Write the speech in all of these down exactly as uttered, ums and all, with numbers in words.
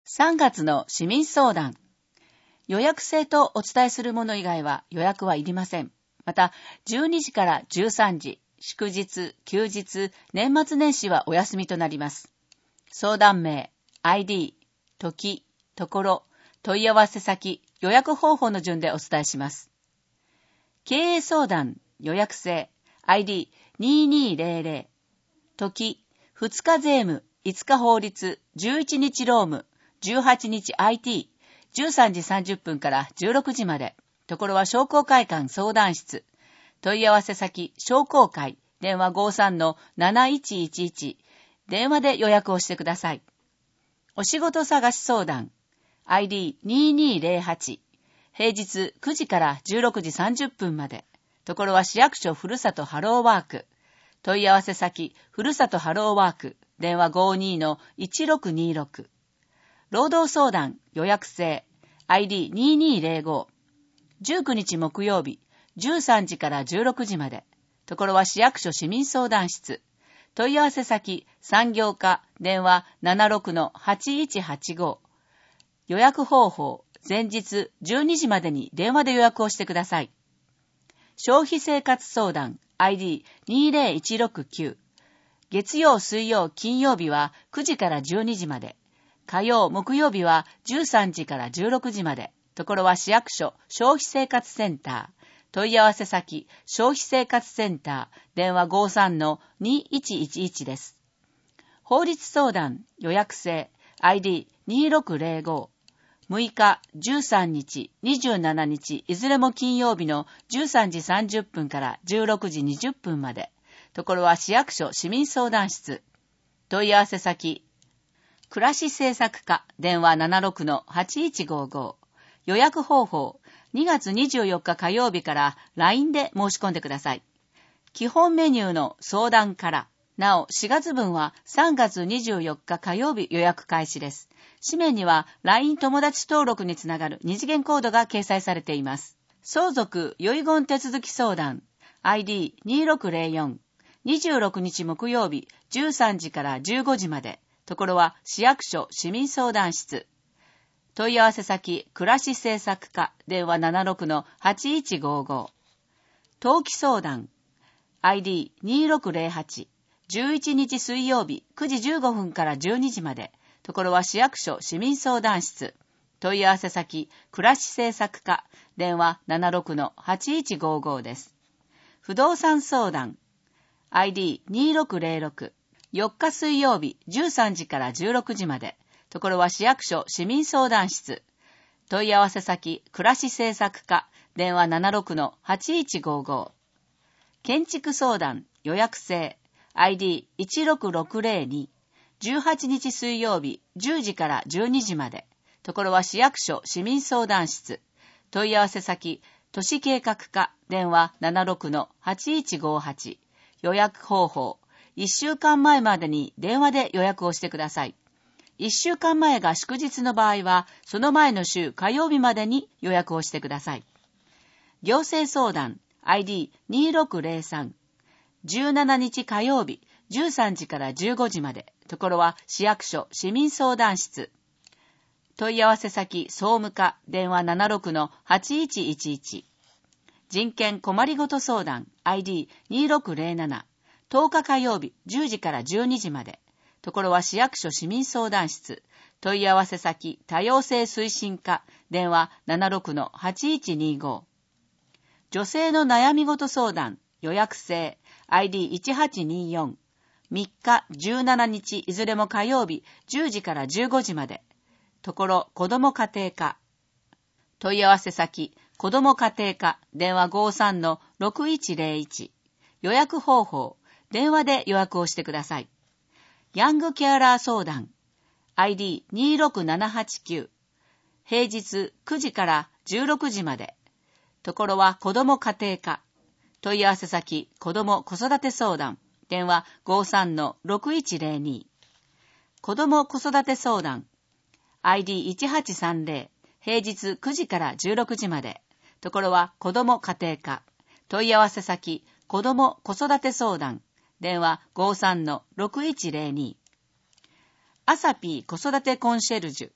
さんがつの市民相談。予約制とお伝えするもの以外は予約はいりません。また、じゅうにじからじゅうさんじ、祝日、休日、年末年始はお休みとなります。相談名、アイディー、時、ところ、問い合わせ先、予約方法の順でお伝えします。経営相談、予約制、アイディーにーにーぜろぜろ、時、ふつか税務、いつか法律、じゅういちにち労務、じゅうはちにち アイティー、じゅうさんじさんじゅっぷんからじゅうろくじまで、ところは商工会館相談室、問い合わせ先、商工会、電話ごさんのなないちいちいち、電話で予約をしてください。お仕事探し相談、アイディーにーにーぜろはち、平日くじからじゅうろくじさんじゅっぷんまで、ところは市役所ふるさとハローワーク、問い合わせ先、ふるさとハローワーク、電話ごにのいちろくにろく、労働相談、予約制、アイディーにーにーぜろご、じゅうくにち木曜日、じゅうさんじからじゅうろくじまで、ところは市役所市民相談室、問い合わせ先、産業課、電話ななろくのはちいちはちご、予約方法、前日じゅうにじまでに電話で予約をしてください。消費生活相談、アイディーにーぜろいちろくきゅう、月曜、水曜、金曜日はくじからじゅうにじまで、火曜、木曜日はじゅうさんじからじゅうろくじまで、ところは市役所消費生活センター、問い合わせ先消費生活センター、電話ごさんのにいちいちいちです。法律相談、予約制、アイディーにーろくぜろご、むいか、じゅうさんにち、にじゅうしちにち、いずれも金曜日のじゅうさんじさんじゅっぷんからじゅうろくじにじゅっぷんまで、ところは市役所市民相談室、問い合わせ先、暮らし政策課、電話ななろくのはちいちごご、予約方法、にがつにじゅうよっか火曜日から ライン で申し込んでください。基本メニューの相談から、なおしがつぶんはさんがつにじゅうよっか火曜日予約開始です。紙面には ライン 友達登録につながる二次元コードが掲載されています。相続遺言手続き相談、アイディーにーろくぜろよん、にじゅうろくにち木曜日じゅうさんじからじゅうごじまで、ところは市役所市民相談室、問い合わせ先暮らし政策課、電話ななろくのはちいちごご、登記相談、アイディーにーろくぜろはち、じゅういちにち水曜日くじじゅうごふんからじゅうにじまで、ところは市役所市民相談室、問い合わせ先暮らし政策課、電話ななろくのはちいちごごです。不動産相談、アイディーにーろくぜろろく、よっか水曜日じゅうさんじからじゅうろくじまで、ところは市役所市民相談室、問い合わせ先暮らし政策課、電話ななろくのはちいちごご、建築相談、予約制、アイディーいちろくろくぜろに、じゅうはちにち水曜日じゅうじからじゅうにじまで、ところは市役所市民相談室、問い合わせ先都市計画課、電話ななろくのはちいちごはち、予約方法、いっしゅうかんまえまでに電話で予約をしてください。いっしゅうかんまえが祝日の場合は、その前の週火曜日までに予約をしてください。行政相談、アイディーにーろくぜろさん、じゅうしちにち火曜日じゅうさんじからじゅうごじまで、ところは市役所市民相談室、問い合わせ先総務課、電話ななろくのはちいちいちいち、人権困りごと相談、アイディーにーろくぜろなな、とおか火曜日じゅうじからじゅうにじまで、ところは市役所市民相談室、問い合わせ先多様性推進課、電話ななろくのはちいちにご、女性の悩みごと相談、予約制、アイディーいちはちによん、みっかじゅうしちにちいずれも火曜日じゅうじからじゅうごじまで、ところ子ども家庭課、問い合わせ先子ども家庭課、電話ごさんのろくいちぜろいち、予約方法、電話で予約をしてください。ヤングケアラー相談、アイディーにーろくななはちきゅう、平日くじからじゅうろくじまで、ところは子ども家庭課、問い合わせ先子ども子育て相談、電話ごさんのろくいちぜろに、子ども子育て相談、アイディーいちはちさんぜろ、平日くじからじゅうろくじまで、ところは子ども家庭課、問い合わせ先子ども子育て相談、電話ごさんのろくいちぜろに、アサピー子育てコンシェルジュ、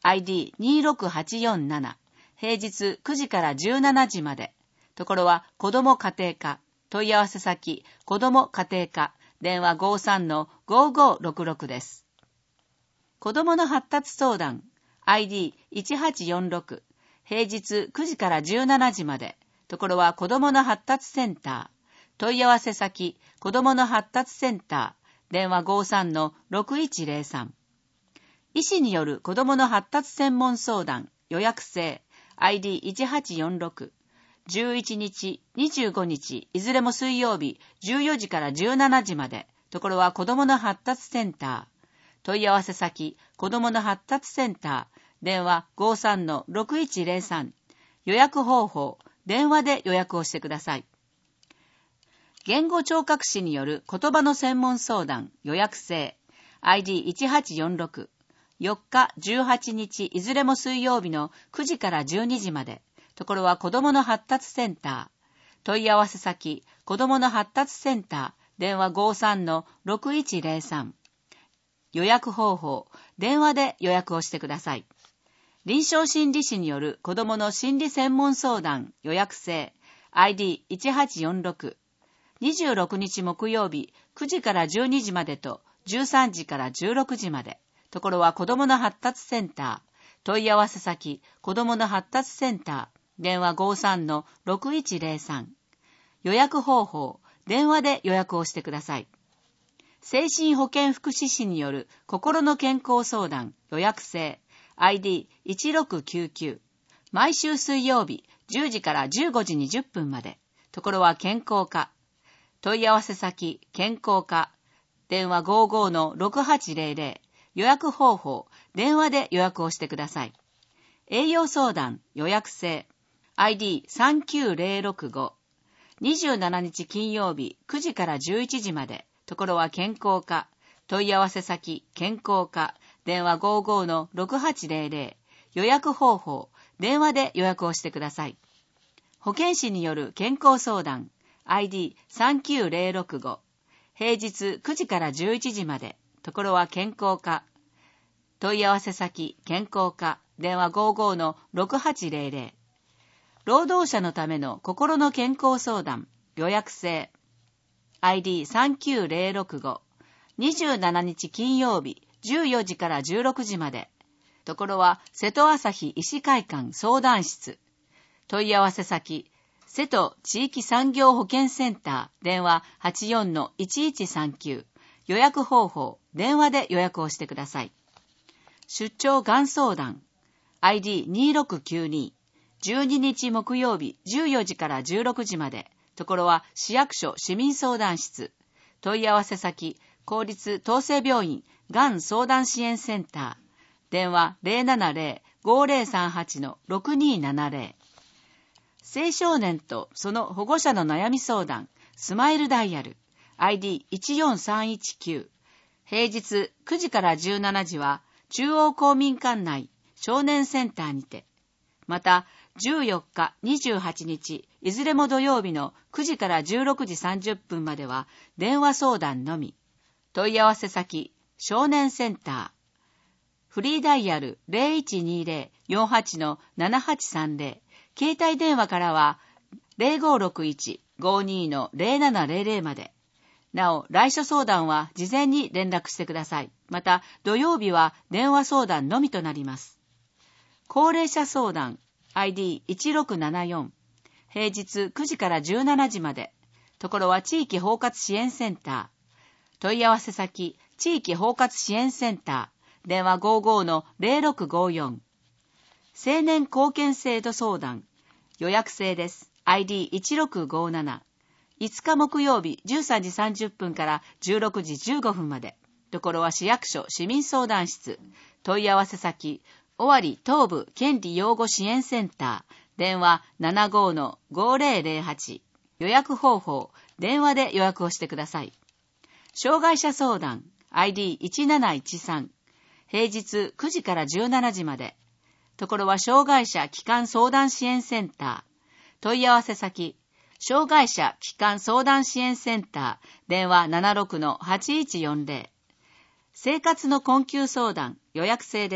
アイディーにろくはちよんなな、平日くじからじゅうしちじまで。ところは子ども家庭科。問い合わせ先、子ども家庭科。電話 ごさんのごごろくろく です。子どもの発達相談、アイディーいちはちよんろく、平日くじからじゅうしちじまで。ところは子どもの発達センター。問い合わせ先、子どもの発達センター。電話 ごさんのろくいちぜろさん。医師による子どもの発達専門相談、予約制、アイディーいちはちよんろく。じゅういちにち、にじゅうごにち、いずれも水曜日、じゅうよじからじゅうしちじまで。ところは子どもの発達センター。問い合わせ先、子どもの発達センター。電話 ごさんのろくいちぜろさん。予約方法、電話で予約をしてください。言語聴覚士による言葉の専門相談、予約制、アイディーいちはちよんろく。よっか、じゅうはちにち、いずれも水曜日のくじからじゅうにじまで。ところは子どもの発達センター。問い合わせ先、子どもの発達センター。電話 ごさんのろくいちぜろさん。予約方法、電話で予約をしてください。臨床心理士による子どもの心理専門相談、予約制、アイディーいちはちよんろく。にじゅうろくにち木曜日、くじからじゅうにじまでとじゅうさんじからじゅうろくじまで。ところは子どもの発達センター。問い合わせ先、子どもの発達センター。電話 ごさんのろくいちぜろさん。予約方法、電話で予約をしてください。精神保健福祉士による心の健康相談、予約制、アイディーいちろくきゅうきゅう。毎週水曜日、じゅうじからじゅうごじにじゅっぷんまで。ところは健康課。問い合わせ先、健康課。電話 ごごのろくはちぜろぜろ。予約方法、電話で予約をしてください。栄養相談、予約制、アイディーさんきゅうぜろろくご。にじゅうしちにち金曜日、くじからじゅういちじまで。ところは健康課。問い合わせ先、健康課。電話 ごごのろくはちぜろぜろ。予約方法、電話で予約をしてください。保健師による健康相談、アイディーさんきゅうぜろろくご。平日くじからじゅういちじまで。ところは健康課。問い合わせ先、健康課。電話 ごごのろくはちぜろぜろ。労働者のための心の健康相談、予約制。アイディーさんきゅうぜろろくご。にじゅうしちにち金曜日、じゅうよじからじゅうろくじまで。ところは瀬戸朝日医師会館相談室。問い合わせ先、瀬戸地域産業保健センター。電話 はちよんのいちいちさんきゅう。予約方法、電話で予約をしてください。出張がん相談、アイディーにろくきゅうに。じゅうににち木曜日、じゅうよじからじゅうろくじまで。ところは市役所市民相談室。問い合わせ先、公立統制病院がん相談支援センター。電話 ゼロななぜろごぜろさんはちのろくにななぜろ。青少年とその保護者の悩み相談、スマイルダイヤル。アイディーいちよんさんいちきゅう。平日くじからじゅうしちじは中央公民館内少年センターにて。また、じゅうよっか、にじゅうはちにち、いずれも土曜日のくじからじゅうろくじさんじゅっぷんまでは電話相談のみ。問い合わせ先、少年センター。フリーダイヤル ゼロいちにぜろよんはちのななはちさんぜろ。携帯電話からはゼロごろくいちごにのゼロななぜろぜろまで。なお、来所相談は事前に連絡してください。また、土曜日は電話相談のみとなります。高齢者相談、アイディーいちろくななよん。平日くじからじゅうしちじまで。ところは地域包括支援センター。問い合わせ先、地域包括支援センター。電話 ごごのゼロろくごよん。青年貢献制度相談、予約制です。アイディーいちろくごなな。いつか木曜日じゅうさんじさんじゅっぷんからじゅうろくじじゅうごふんまで。ところは市役所市民相談室。問い合わせ先、尾張東部権利養護支援センター。電話 ななごのごぜろぜろはち。予約方法、電話で予約をしてください。障害者相談、アイディーいちなないちさん。平日くじからじゅうしちじまで。ところは障害者基幹相談支援センター。問い合わせ先、障害者基幹相談支援センター。電話 ななろくのはちいちよんぜろ。生活の困窮相談、予約制です。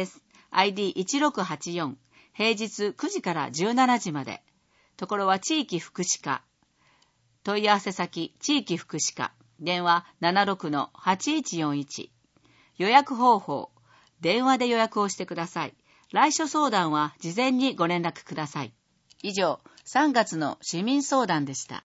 アイディーいちろくはちよん、平日くじからじゅうしちじまで。ところは地域福祉課。問い合わせ先、地域福祉課。電話 ななろくのはちいちよんいち。予約方法。電話で予約をしてください。来所相談は事前にご連絡ください。以上、さんがつの市民相談でした。